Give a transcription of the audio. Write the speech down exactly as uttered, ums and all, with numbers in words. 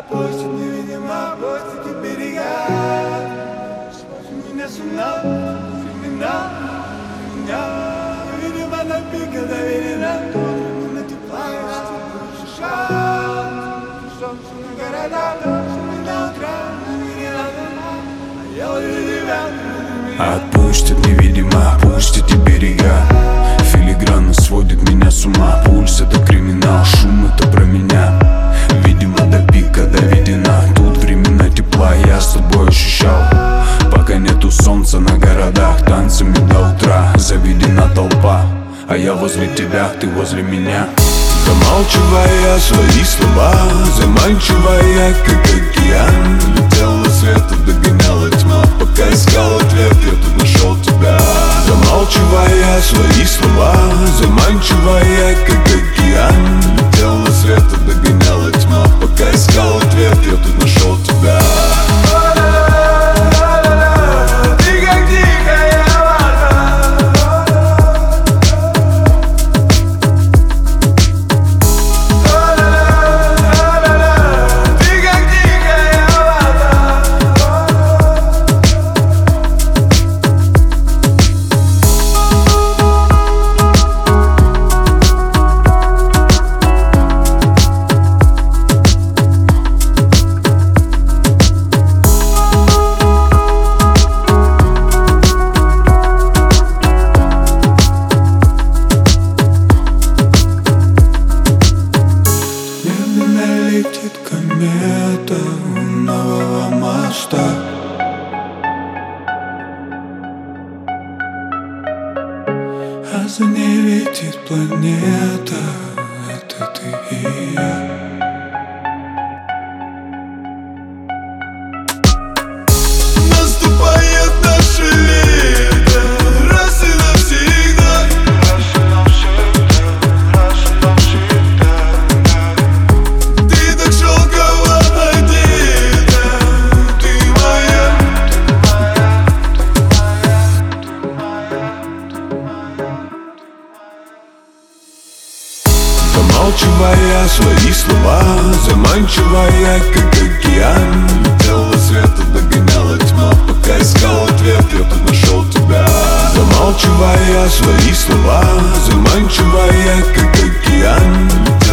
Отпустит невидимо, отпустит и берега. Сводит меня с ума, времена, меня. Видимо, на пике доверена, тут именно тепла, я ощущал. Солнце на городах, солнце на утра, не надо, а я увидел тебя. Отпустит невидимо, опустит и берега. Филигранно сводит меня с ума. Пульс — это криминал, шум — это про меня. Видимо, до пика доведена. Тут времена тепла я с тобой ощущал. Пока нету солнца на городах, танцами до утра заведена толпа. А я возле тебя, ты возле меня. Замалчивая свои слова, заманчивая, как океан. Летела света, догоняла тьма, пока искал ответ, я тут нашел тебя. Замалчивая свои слова, заманчивая, как океан. Летела света, догоняла тьма, пока искал ответ, я тут нашел тебя. Летит комета у нового моста. А за ней летит планета. Это ты и я. Наступает наше лето, раз и навсегда. Замалчивая свои слова, заманчивая, как океан. Летела света, догоняла тьма, пока искал ответ, я тут нашел тебя. Замалчивая свои слова, заманчивая, как океан.